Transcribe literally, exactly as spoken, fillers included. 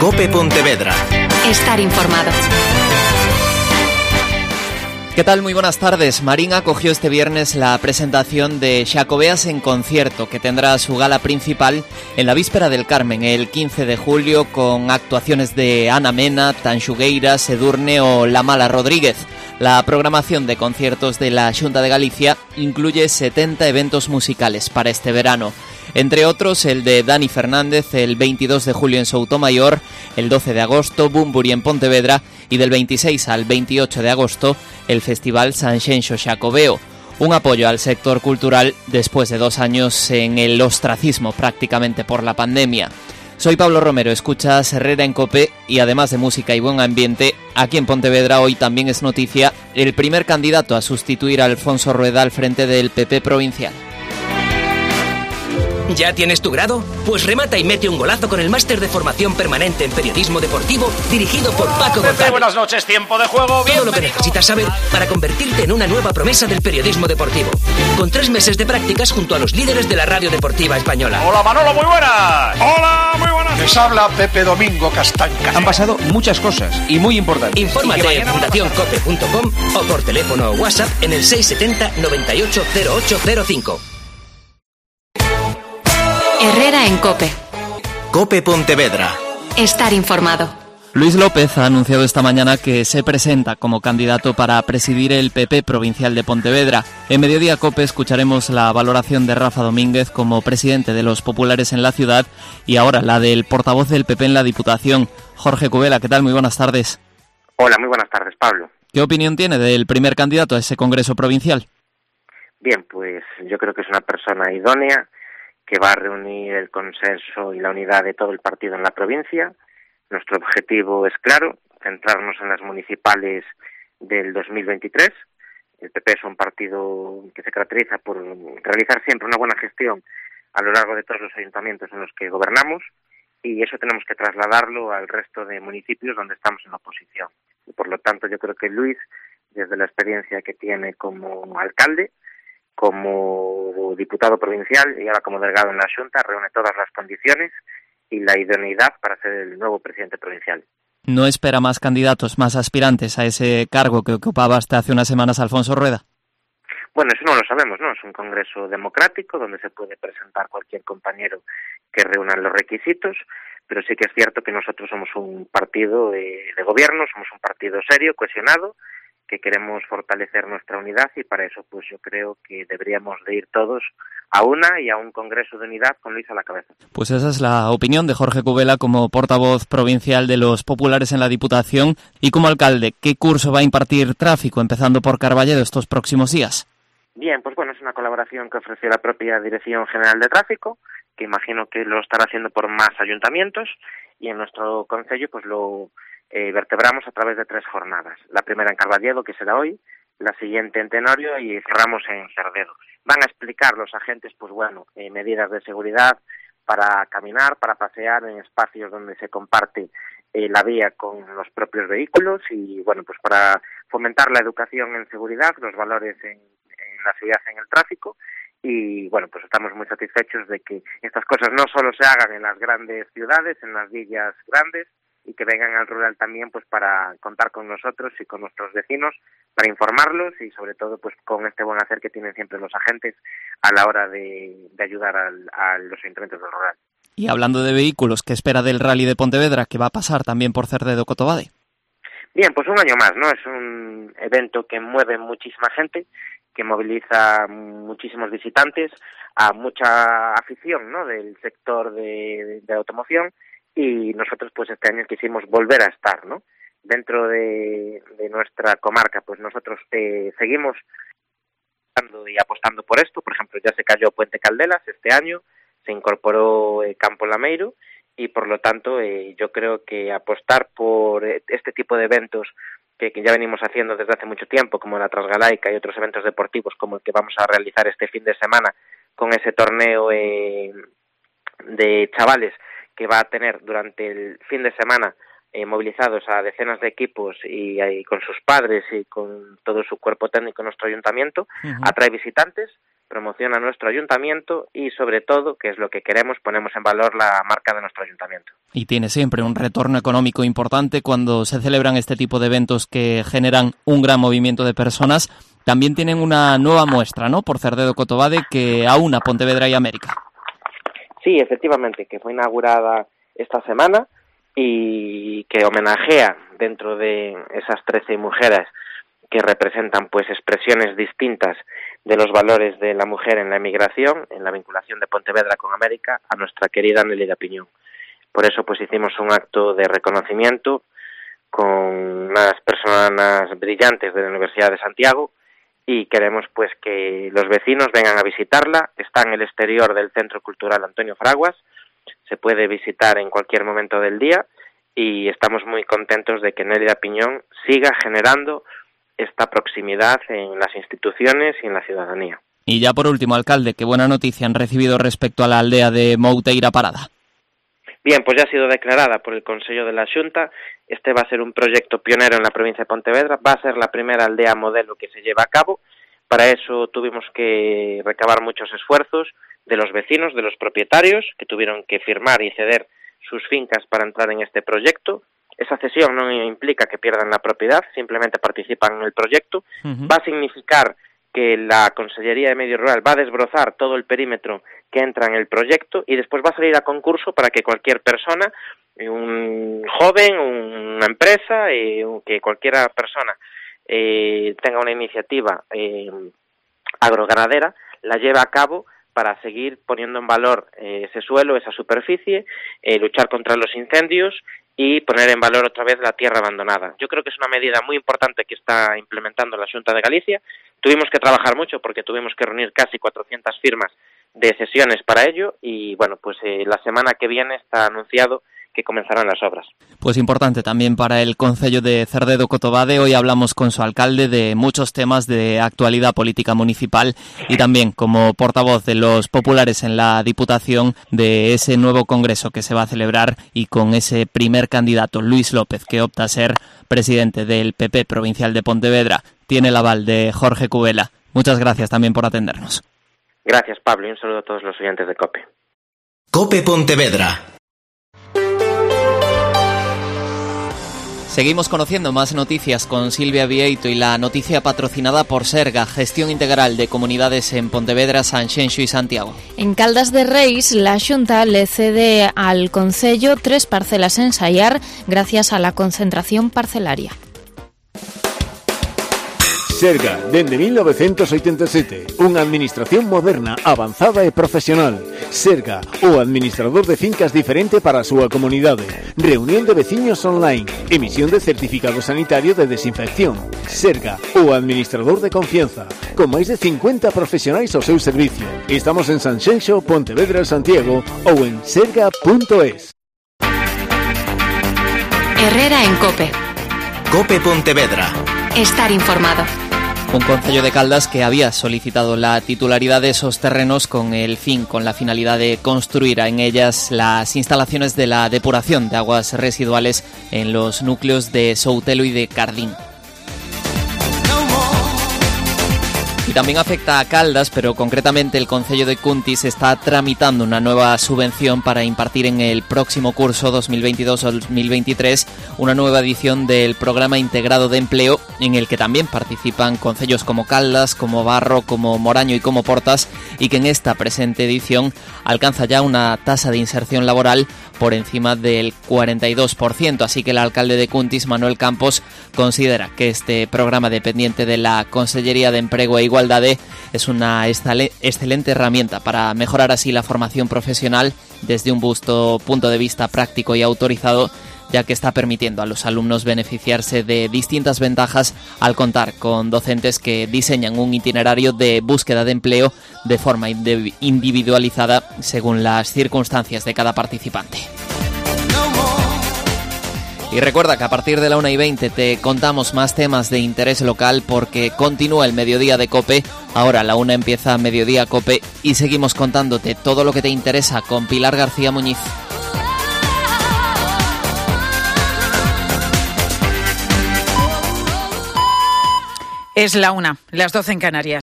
COPE Pontevedra. Estar informado. ¿Qué tal? Muy buenas tardes. Marín acogió este viernes la presentación de Xacobeas en concierto, que tendrá su gala principal en la víspera del Carmen, el quince de julio, con actuaciones de Ana Mena, Tanxugueiras, Edurne o La Mala Rodríguez. La programación de conciertos de la Xunta de Galicia incluye setenta eventos musicales para este verano. Entre otros, el de Dani Fernández el veintidós de julio en Soutomayor, el doce de agosto, Bumburi en Pontevedra y del veintiséis al veintiocho de agosto, el Festival Sanxenxo Xacobeo. Un apoyo al sector cultural después de dos años en el ostracismo prácticamente por la pandemia. Soy Pablo Romero, escuchas Herrera en COPE y además de música y buen ambiente, aquí en Pontevedra hoy también es noticia el primer candidato a sustituir a Alfonso Rueda al frente del P P provincial. ¿Ya tienes tu grado? Pues remata y mete un golazo con el máster de formación permanente en periodismo deportivo dirigido por Paco González. Buenas noches, tiempo de juego. Todo lo que necesitas saber para convertirte en una nueva promesa del periodismo deportivo. Con tres meses de prácticas junto a los líderes de la radio deportiva española. Hola Manolo, muy buenas. Hola, muy buenas. Les habla Pepe Domingo Castaña. Han pasado muchas cosas y muy importantes. Infórmate en fundación cope punto com o por teléfono o WhatsApp en el seis setenta noventa y ocho cero ocho cero cinco. Herrera en COPE. COPE Pontevedra. Estar informado. Luis López ha anunciado esta mañana que se presenta como candidato para presidir el P P provincial de Pontevedra. En Mediodía COPE escucharemos la valoración de Rafa Domínguez como presidente de los populares en la ciudad y ahora la del portavoz del P P en la Diputación. Jorge Cubela, ¿qué tal? Muy buenas tardes. Hola, muy buenas tardes, Pablo. ¿Qué opinión tiene del primer candidato a ese congreso provincial? Bien, pues yo creo que es una persona idónea, que va a reunir el consenso y la unidad de todo el partido en la provincia. Nuestro objetivo es claro, centrarnos en las municipales del dos mil veintitrés. El P P es un partido que se caracteriza por realizar siempre una buena gestión a lo largo de todos los ayuntamientos en los que gobernamos, y eso tenemos que trasladarlo al resto de municipios donde estamos en la oposición. Y por lo tanto yo creo que Luis, desde la experiencia que tiene como alcalde, como diputado provincial y ahora como delegado en la Xunta, reúne todas las condiciones y la idoneidad para ser el nuevo presidente provincial. ¿No espera más candidatos, más aspirantes a ese cargo que ocupaba hasta hace unas semanas Alfonso Rueda? Bueno, eso no lo sabemos, ¿no? Es un congreso democrático donde se puede presentar cualquier compañero que reúna los requisitos, pero sí que es cierto que nosotros somos un partido de, de gobierno, somos un partido serio, cohesionado, que queremos fortalecer nuestra unidad, y para eso pues yo creo que deberíamos de ir todos a una y a un congreso de unidad con Luis a la cabeza. Pues esa es la opinión de Jorge Cubela como portavoz provincial de los populares en la Diputación y como alcalde. ¿Qué curso va a impartir Tráfico, empezando por Carballedo, estos próximos días? Bien, pues bueno, es una colaboración que ofrece la propia Dirección General de Tráfico, que imagino que lo estará haciendo por más ayuntamientos, y en nuestro concello pues lo Eh, vertebramos a través de tres jornadas. La primera en Carballedo, que será hoy, la siguiente en Tenorio y cerramos en Cerdedo. Van a explicar los agentes, pues bueno, eh, medidas de seguridad para caminar, para pasear en espacios donde se comparte eh, la vía con los propios vehículos, y bueno, pues para fomentar la educación en seguridad, los valores en, en la seguridad en el tráfico. Y bueno, pues estamos muy satisfechos de que estas cosas no solo se hagan en las grandes ciudades, en las villas grandes, y que vengan al rural también pues para contar con nosotros y con nuestros vecinos, para informarlos y sobre todo pues con este buen hacer que tienen siempre los agentes a la hora de, de ayudar al, a los ayuntamientos del rural. Y hablando de vehículos, ¿qué espera del Rally de Pontevedra, que va a pasar también por Cerdedo Cotobade? Bien, pues un año más, ¿no? Es un evento que mueve muchísima gente, que moviliza muchísimos visitantes, a mucha afición, ¿no?, del sector de, de automoción. Y nosotros pues este año quisimos volver a estar, ¿no? Dentro de, de nuestra comarca, pues nosotros eh, seguimos y apostando por esto. Por ejemplo, ya se cayó Puente Caldelas este año, se incorporó eh, Campo Lameiro, y por lo tanto eh, yo creo que apostar por este tipo de eventos que, que ya venimos haciendo desde hace mucho tiempo, como la Transgalaica y otros eventos deportivos como el que vamos a realizar este fin de semana con ese torneo eh, de chavales que va a tener durante el fin de semana eh, movilizados a decenas de equipos y, y con sus padres y con todo su cuerpo técnico en nuestro ayuntamiento, uh-huh. atrae visitantes promociona nuestro ayuntamiento y, sobre todo, que es lo que queremos, ponemos en valor la marca de nuestro ayuntamiento. Y tiene siempre un retorno económico importante cuando se celebran este tipo de eventos que generan un gran movimiento de personas. También tienen una nueva muestra, ¿no?, por Cerdedo Cotobade, que aúna Pontevedra y América. Sí, efectivamente, que fue inaugurada esta semana y que homenajea dentro de esas trece mujeres que representan pues expresiones distintas de los valores de la mujer en la emigración, en la vinculación de Pontevedra con América, a nuestra querida Nélida Piñón. Por eso pues hicimos un acto de reconocimiento con unas personas brillantes de la Universidad de Santiago y queremos pues que los vecinos vengan a visitarla. Está en el exterior del Centro Cultural Antonio Fraguas, se puede visitar en cualquier momento del día y estamos muy contentos de que Nélida Piñón siga generando esta proximidad en las instituciones y en la ciudadanía. Y ya por último, alcalde, qué buena noticia han recibido respecto a la aldea de Mouteira Parada. Bien, pues ya ha sido declarada por el Consello de la Xunta. Este va a ser un proyecto pionero en la provincia de Pontevedra, va a ser la primera aldea modelo que se lleva a cabo. Para eso tuvimos que recabar muchos esfuerzos de los vecinos, de los propietarios, que tuvieron que firmar y ceder sus fincas para entrar en este proyecto. Esa cesión no implica que pierdan la propiedad, simplemente participan en el proyecto. Uh-huh. Va a significar que la Consellería de Medio Rural va a desbrozar todo el perímetro que entra en el proyecto y después va a salir a concurso para que cualquier persona, un joven, una empresa, eh, que cualquier persona eh, tenga una iniciativa eh, agroganadera, la lleve a cabo para seguir poniendo en valor eh, ese suelo, esa superficie, eh, luchar contra los incendios y poner en valor otra vez la tierra abandonada. Yo creo que es una medida muy importante que está implementando la Xunta de Galicia. Tuvimos que trabajar mucho porque tuvimos que reunir casi cuatrocientas firmas de sesiones para ello y, bueno, pues eh, la semana que viene está anunciado que comenzarán las obras. Pues importante también para el concello de Cerdedo Cotobade. Hoy hablamos con su alcalde de muchos temas de actualidad política municipal y también como portavoz de los populares en la Diputación de ese nuevo congreso que se va a celebrar y con ese primer candidato, Luis López, que opta a ser presidente del P P provincial de Pontevedra. Tiene el aval de Jorge Cubela. Muchas gracias también por atendernos. Gracias, Pablo, y un saludo a todos los oyentes de COPE. COPE Pontevedra. Seguimos conociendo más noticias con Silvia Vieito y la noticia patrocinada por Serga, Gestión Integral de Comunidades en Pontevedra, Sanxenxo y Santiago. En Caldas de Reis, la Xunta le cede al concello tres parcelas a ensayar gracias a la concentración parcelaria. Serga, dende mil novecentos oitenta e sete, unha administración moderna, avanzada e profesional. Serga, o administrador de fincas diferente para a súa comunidade. Reunión de veciños online, emisión de certificado sanitario de desinfección. Serga, o administrador de confianza, con máis de cincuenta profesionais ao seu servicio. Estamos en Sanxenxo, Pontevedra, Santiago ou en serga punto es. Herrera en COPE. COPE Pontevedra. Estar informado. Un concello de Caldas que había solicitado la titularidad de esos terrenos con el fin, con la finalidad de construir en ellas las instalaciones de la depuración de aguas residuales en los núcleos de Soutelo y de Cardín. Y también afecta a Caldas, pero concretamente el concello de Cuntis está tramitando una nueva subvención para impartir en el próximo curso dos mil veintidós dos mil veintitrés una nueva edición del programa integrado de empleo en el que también participan concellos como Caldas, como Barro, como Moraño y como Portas y que en esta presente edición alcanza ya una tasa de inserción laboral por encima del cuarenta y dos por ciento, así que el alcalde de Cuntis, Manuel Campos, considera que este programa dependiente de la Consellería de Empleo e Igualdad es una excelente herramienta para mejorar así la formación profesional desde un busto punto de vista práctico y autorizado, ya que está permitiendo a los alumnos beneficiarse de distintas ventajas al contar con docentes que diseñan un itinerario de búsqueda de empleo de forma individualizada según las circunstancias de cada participante. Y recuerda que a partir de la una y veinte te contamos más temas de interés local porque continúa el Mediodía de COPE. Ahora a la una empieza Mediodía COPE y seguimos contándote todo lo que te interesa con Pilar García Muñiz. Es la una, las doce en Canarias.